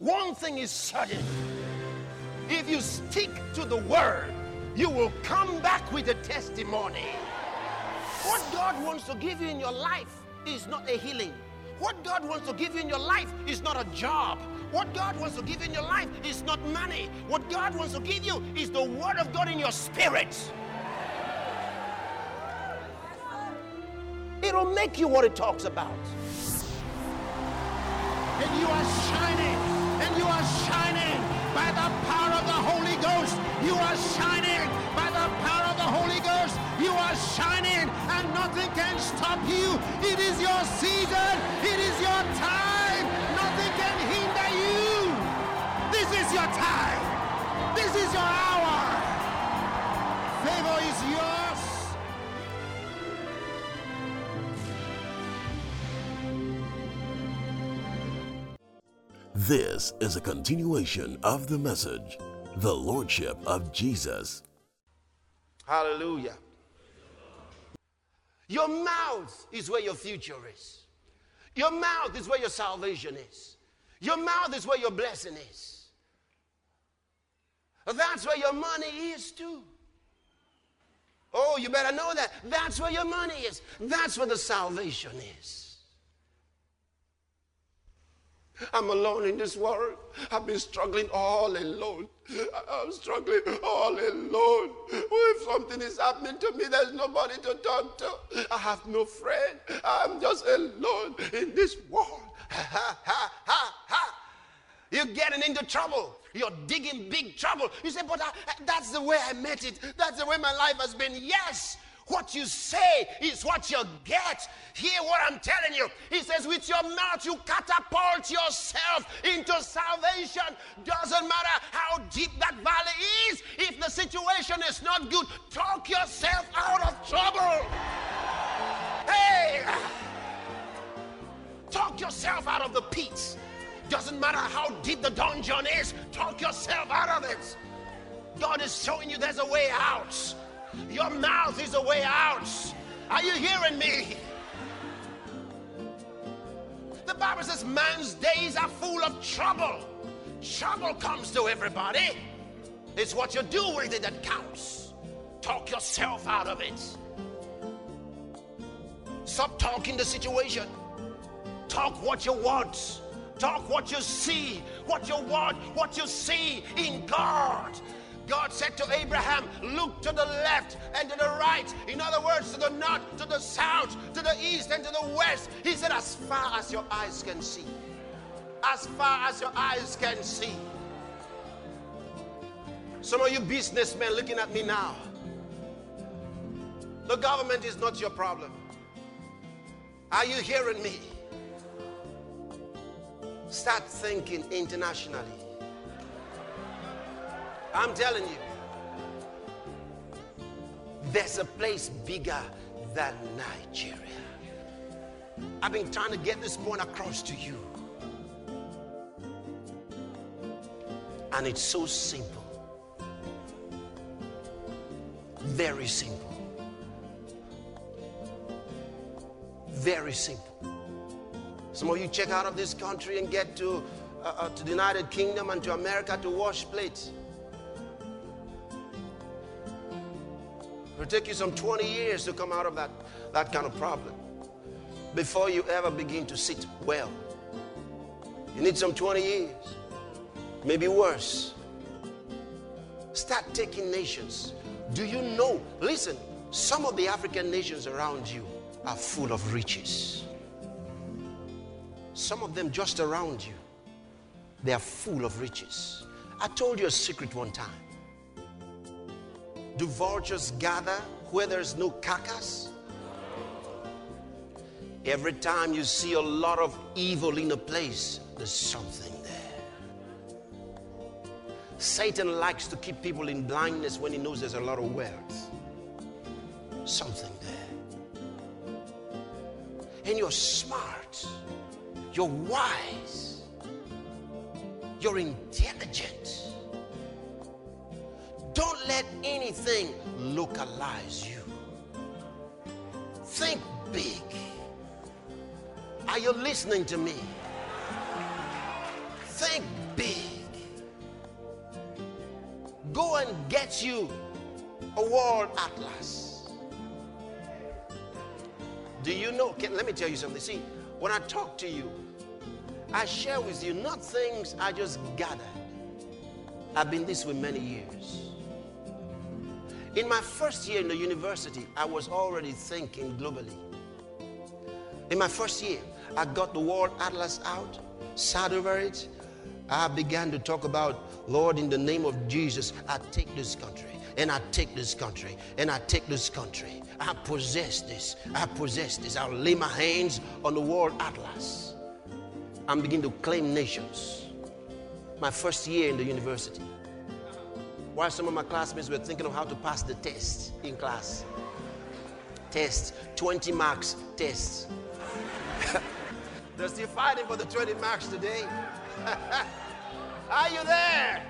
One thing is certain. If you stick to the word, you will come back with a testimony. What God wants to give you in your life is not a healing. What God wants to give you in your life is not a job. What God wants to give you in your life is not money. What God wants to give you is the word of God in your spirit. It'll make you what it talks about. And you are shining. And you are shining by the power of the Holy Ghost. You are shining by the power of the Holy Ghost. You are shining and nothing can stop you. It is your season. It is your time. Nothing can hinder you. This is your time. This is your hour. Favor is yours. This is a continuation of the message, The Lordship of Jesus. Hallelujah. Your mouth is where your future is. Your mouth is where your salvation is. Your mouth is where your blessing is. That's where your money is too. Oh, you better know that. That's where your money is. That's where the salvation is. I'm alone in this world. I've been struggling all alone. I'm struggling all alone. If something is happening to me, there's nobody to talk to. I have no friend. I'm just alone in this world. Ha, ha, ha, ha. You're getting into trouble. You're digging big trouble. You say, but that's the way I met it. That's the way my life has been. Yes. What you say is what you get. Hear what I'm telling you. He says, with your mouth you catapult yourself into salvation. Doesn't matter how deep that valley is. If the situation is not good, talk yourself out of trouble. Hey! Talk yourself out of the pit. Doesn't matter how deep the dungeon is. Talk yourself out of it. God is showing you there's a way out. Your mouth is a way out. Are you hearing me? The Bible says man's days are full of trouble. Trouble comes to everybody. It's what you do with it that counts. Talk yourself out of it. Stop talking the situation. Talk what you want. Talk what you see. What you want, what you see in God. God said to Abraham, look to the left and to the right. In other words, to the north, to the south, to the east and to the west. He said, as far as your eyes can see. As far as your eyes can see. Some of you businessmen looking at me now. The government is not your problem. Are you hearing me? Start thinking internationally. I'm telling you, there's a place bigger than Nigeria. I've been trying to get this point across to you. And it's so simple. Very simple. Very simple. Some of you check out of this country and get to the United Kingdom and to America to wash plates. It'll take you some 20 years to come out of that kind of problem before you ever begin to sit well. You need some 20 years, maybe worse. Start taking nations. Do you know? Listen, some of the African nations around you are full of riches. Some of them just around you, they are full of riches. I told you a secret one time. Do vultures gather where there's no carcass? Every time you see a lot of evil in a place, there's something there. Satan likes to keep people in blindness when he knows there's a lot of wealth. Something there. And you're smart. You're wise. You're intelligent. Don't let anything localize you. Think big. Are you listening to me? Think big. Go and get you a world atlas. Do you know? Let me tell you something. See, when I talk to you, I share with you not things I just gathered. I've been this way many years. In my first year in the university, I was already thinking globally. In my first year, I got the World Atlas out, sat over it. I began to talk about, Lord, in the name of Jesus, I take this country, and I take this country, and I take this country. I possess this. I possess this. I'll lay my hands on the World Atlas. I'm beginning to claim nations. My first year in the university. While some of my classmates were thinking of how to pass the test in class. Test, 20 marks test. They're still fighting for the 20 marks today. Are you there?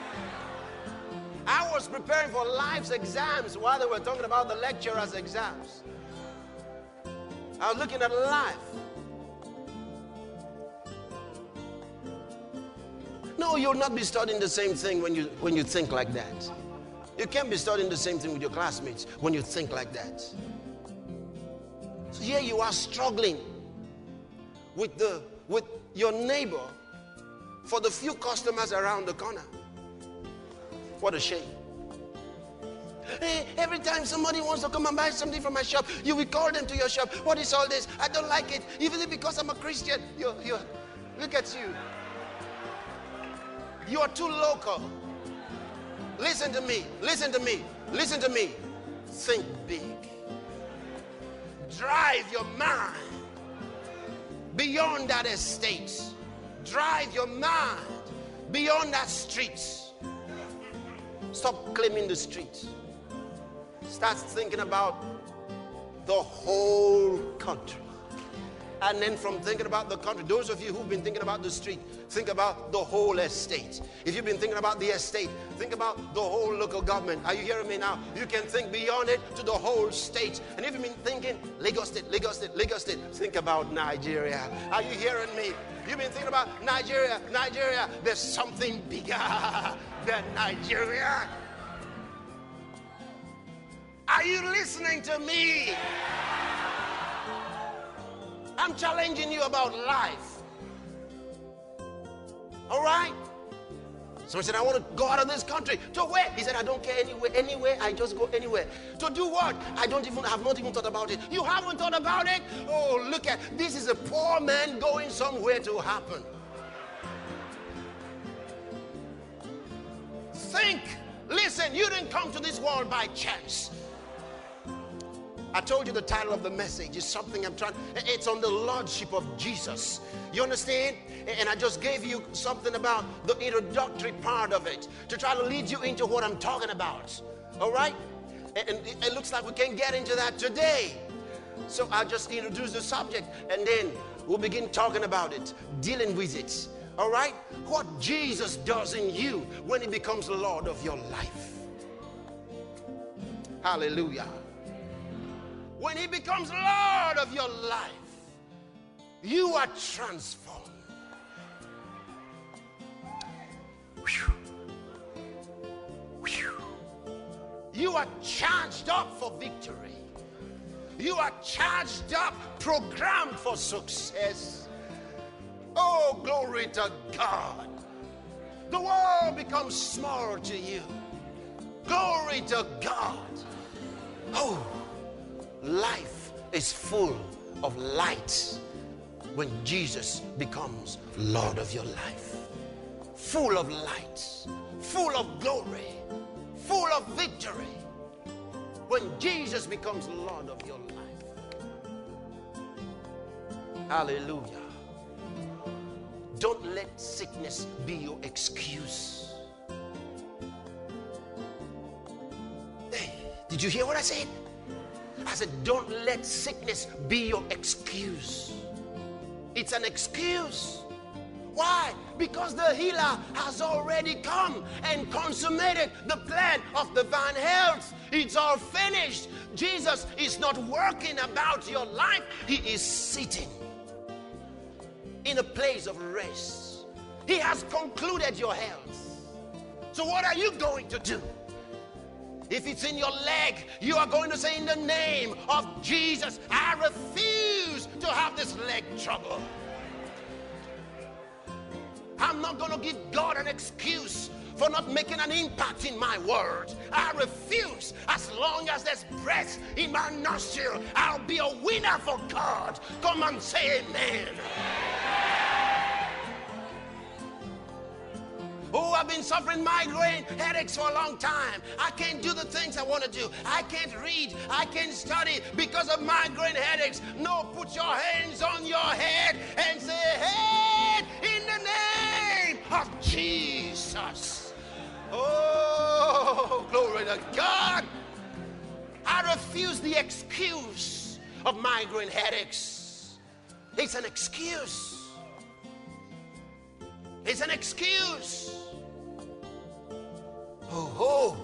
I was preparing for life's exams while they were talking about the lecturer's exams. I was looking at life. No, you'll not be studying the same thing when you think like that. You can't be studying the same thing with your classmates when you think like that. So here you are struggling with your neighbor for the few customers around the corner. What a shame. Hey, every time somebody wants to come and buy something from my shop, you will call them to your shop. What is all this? I don't like it. Even because I'm a Christian. Look at you. You are too local. Listen to me. Listen to me. Listen to me. Think big. Drive your mind beyond that estate. Drive your mind beyond that street. Stop claiming the street. Start thinking about the whole country. And then from thinking about the country, those of you who've been thinking about the street, think about the whole estate. If you've been thinking about the estate, think about the whole local government. Are you hearing me now? You can think beyond it to the whole state. And if you've been thinking Lagos State, Lagos State, Lagos State, think about Nigeria. Are you hearing me? You've been thinking about Nigeria, Nigeria. There's something bigger than Nigeria. Are you listening to me? I'm challenging you about life. All right? Someone said, I want to go out of this country. To where? He said, I don't care anywhere. Anywhere, I just go anywhere. To do what? I have not even thought about it. You haven't thought about it? Oh, look at, this is a poor man going somewhere to happen. Think. Listen, you didn't come to this world by chance. I told you the title of the message is something it's on the Lordship of Jesus. You understand? And I just gave you something about the introductory part of it to try to lead you into what I'm talking about. All right? And it looks like we can get into that today. So I'll just introduce the subject and then we'll begin talking about it, dealing with it. All right? What Jesus does in you when he becomes the Lord of your life. Hallelujah. When he becomes Lord of your life, you are transformed. Whew. Whew. You are charged up for victory. You are charged up, programmed for success. Oh, glory to God. The world becomes small to you. Glory to God. Oh, life is full of light when Jesus becomes Lord of your life. Full of light, full of glory, full of victory. When Jesus becomes Lord of your life. Hallelujah. Don't let sickness be your excuse. Hey, did you hear what I said? I said, don't let sickness be your excuse. It's an excuse. Why? Because the healer has already come and consummated the plan of divine health. It's all finished. Jesus is not working about your life. He is sitting in a place of rest. He has concluded your health. So what are you going to do? If it's in your leg, you are going to say, in the name of Jesus, I refuse to have this leg trouble. I'm not going to give God an excuse for not making an impact in my world. I refuse. As long as there's breath in my nostril, I'll be a winner for God. Come and say amen. Oh, I've been suffering migraine headaches for a long time. I can't do the things I want to do. I can't read. I can't study because of migraine headaches. No, put your hands on your head and say, head, in the name of Jesus. Oh, glory to God. I refuse the excuse of migraine headaches. It's an excuse. It's an excuse. Oh.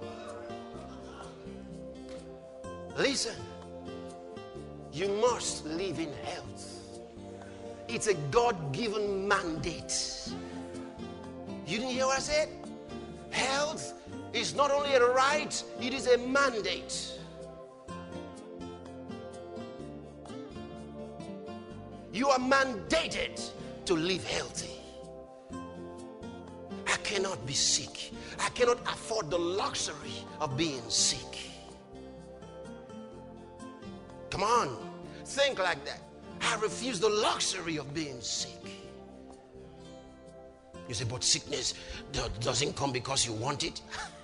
Listen, you must live in health. It's a God-given mandate. You didn't hear what I said? Health is not only a right, it is a mandate. You are mandated to live healthy. I cannot be sick. I cannot afford the luxury of being sick. Come on, think like that. I refuse the luxury of being sick. You say, but sickness doesn't come because you want it.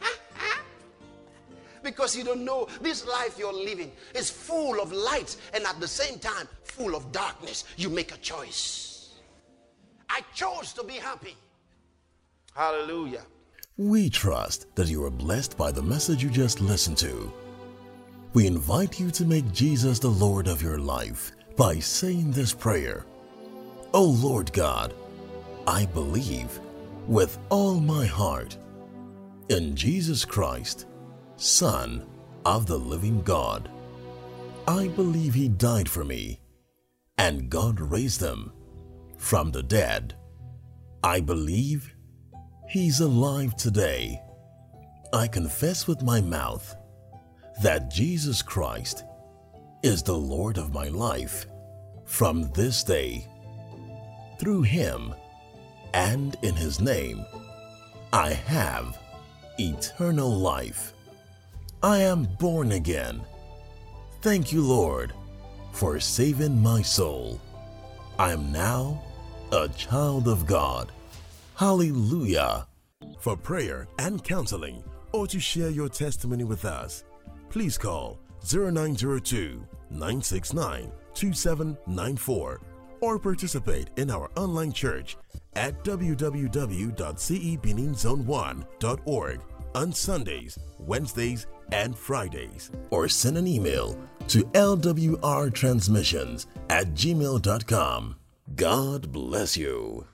Because you don't know this life you're living is full of light and at the same time full of darkness. You make a choice. I chose to be happy. Hallelujah. We trust that you are blessed by the message you just listened to. We invite you to make Jesus the Lord of your life by saying this prayer. O Lord God, I believe with all my heart in Jesus Christ, Son of the living God. I believe He died for me and God raised Him from the dead. I believe He's alive today. I confess with my mouth that Jesus Christ is the Lord of my life from this day. Through Him and in His name, I have eternal life. I am born again. Thank you, Lord, for saving my soul. I am now a child of God. Hallelujah. For prayer and counseling or to share your testimony with us, please call 0902-969-2794 or participate in our online church at www.cebeninzone1.org on Sundays, Wednesdays, and Fridays. Or send an email to lwrtransmissions@gmail.com. God bless you.